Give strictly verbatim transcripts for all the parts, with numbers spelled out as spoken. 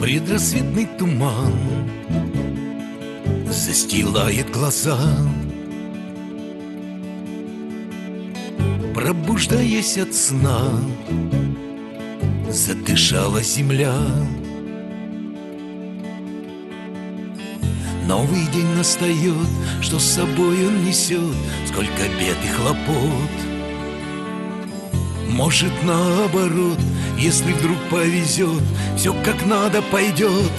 Предрассветный туман застилает глаза, пробуждаясь от сна, задышала земля. Новый день настает, что с собой он несет, сколько бед и хлопот. Может, наоборот, если вдруг повезет, все как надо пойдет.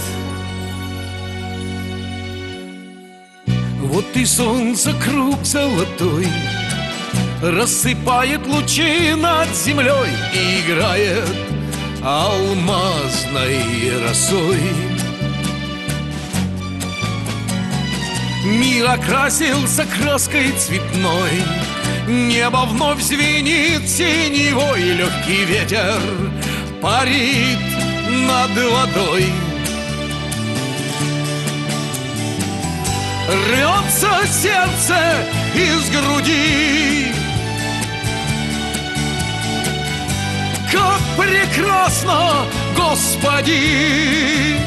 Вот и солнце круг золотой рассыпает лучи над землей и играет алмазной росой. Мир окрасился краской цветной, небо вновь звенит синевой, легкий ветер парит над водой. Рвется сердце из груди, как прекрасно, Господи,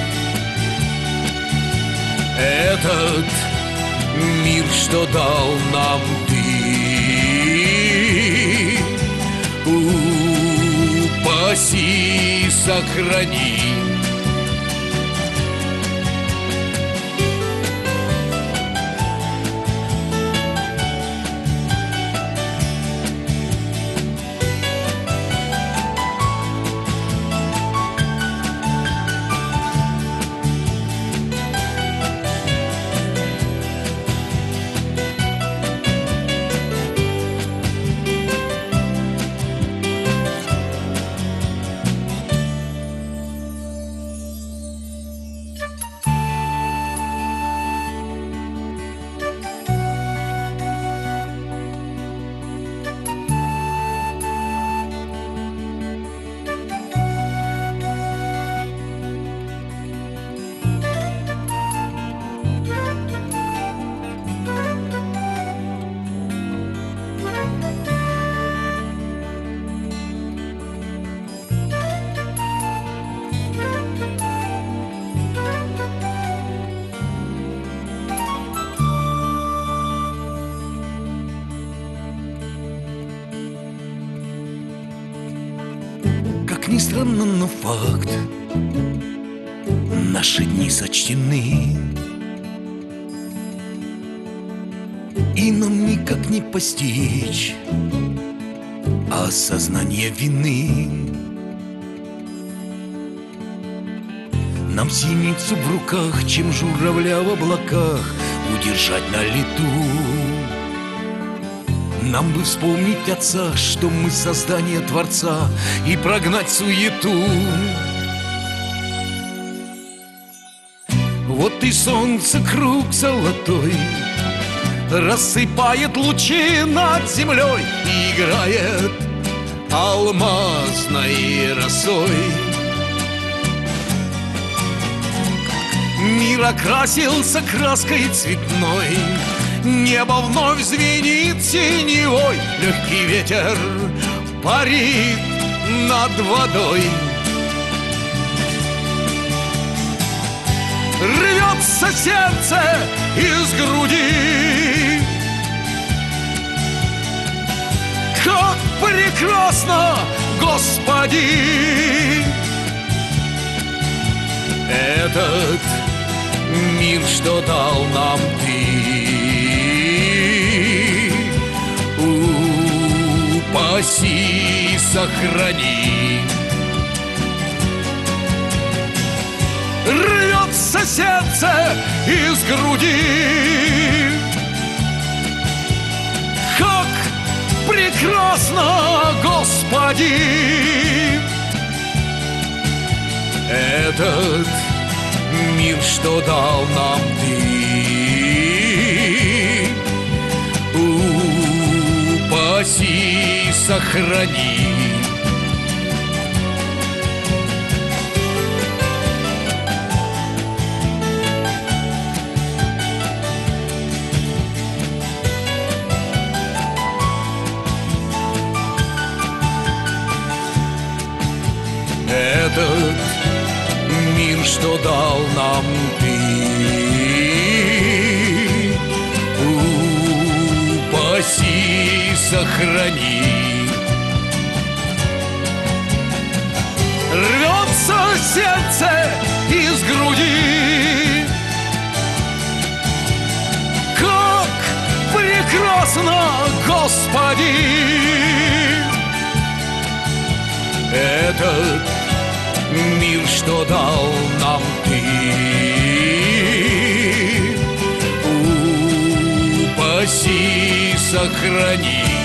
этот мир, что дал нам Ты. Упаси, сохрани. Как ни странно, но факт, наши дни сочтены, и нам никак не постичь осознание вины. Нам синицу в руках, чем журавля в облаках удержать на лету. Нам бы вспомнить Отца, что мы создание Творца, и прогнать суету. Вот и солнце круг золотой рассыпает лучи над землей и играет алмазной росой. Мир окрасился краской цветной, небо вновь звенит синевой, легкий ветер парит над водой. Рвется сердце из груди, как прекрасно, Господи, этот мир, что дал нам Ты. Упаси, сохрани. Рвется сердце из груди, как прекрасно, Господи, этот мир, что дал нам Ты. Упаси, сохрани. Этот мир, что дал нам Ты. Упаси, сохрани. Рвется сердце из груди, как прекрасно, Господи, этот мир, что дал нам Ты. Упаси, сохрани.